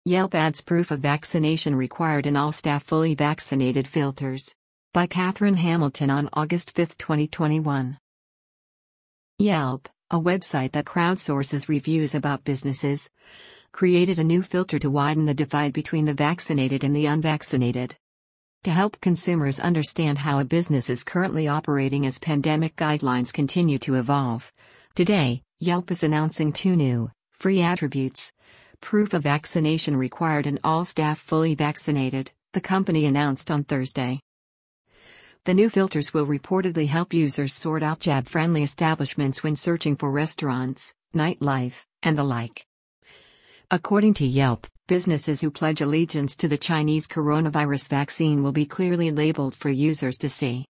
Yelp adds proof of vaccination required in all staff fully vaccinated filters. By Catherine Hamilton on August 5, 2021. Yelp, a website that crowdsources reviews about businesses, created a new filter to widen the divide between the vaccinated and the unvaccinated. To help consumers understand how a business is currently operating as pandemic guidelines continue to evolve, today, Yelp is announcing two new, free attributes. Proof of vaccination required and all staff fully vaccinated, the company announced on Thursday. The new filters will reportedly help users sort out jab-friendly establishments when searching for restaurants, nightlife, and the like. According to Yelp, businesses who pledge allegiance to the Chinese coronavirus vaccine will be clearly labeled for users to see.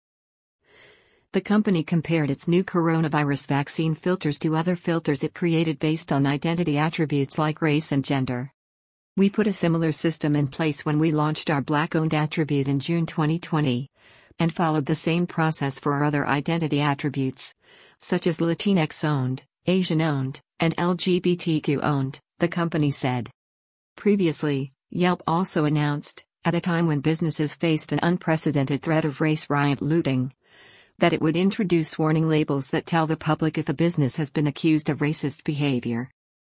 The company compared its new coronavirus vaccine filters to other filters it created based on identity attributes like race and gender. We put a similar system in place when we launched our Black-owned attribute in June 2020, and followed the same process for our other identity attributes, such as Latinx-owned, Asian-owned, and LGBTQ-owned, the company said. Previously, Yelp also announced, at a time when businesses faced an unprecedented threat of race riot looting, that it would introduce warning labels that tell the public if a business has been accused of racist behavior.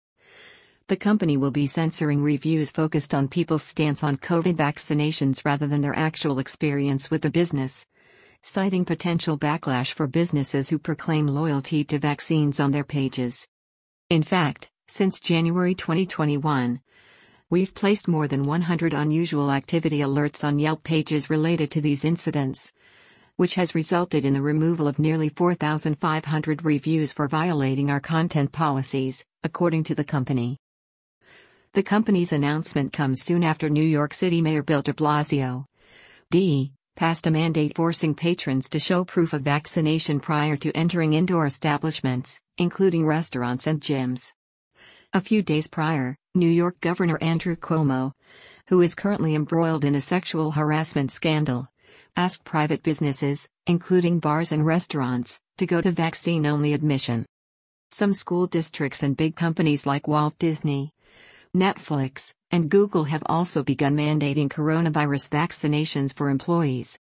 The company will be censoring reviews focused on people's stance on COVID vaccinations rather than their actual experience with the business, citing potential backlash for businesses who proclaim loyalty to vaccines on their pages. In fact, since January 2021, we've placed more than 100 unusual activity alerts on Yelp pages related to these incidents, which has resulted in the removal of nearly 4,500 reviews for violating our content policies, according to the company. The company's announcement comes soon after New York City Mayor Bill de Blasio passed a mandate forcing patrons to show proof of vaccination prior to entering indoor establishments, including restaurants and gyms. A few days prior, New York Governor Andrew Cuomo, who is currently embroiled in a sexual harassment scandal, asked private businesses, including bars and restaurants, to go to vaccine-only admission. Some school districts and big companies like Walt Disney, Netflix, and Google have also begun mandating coronavirus vaccinations for employees.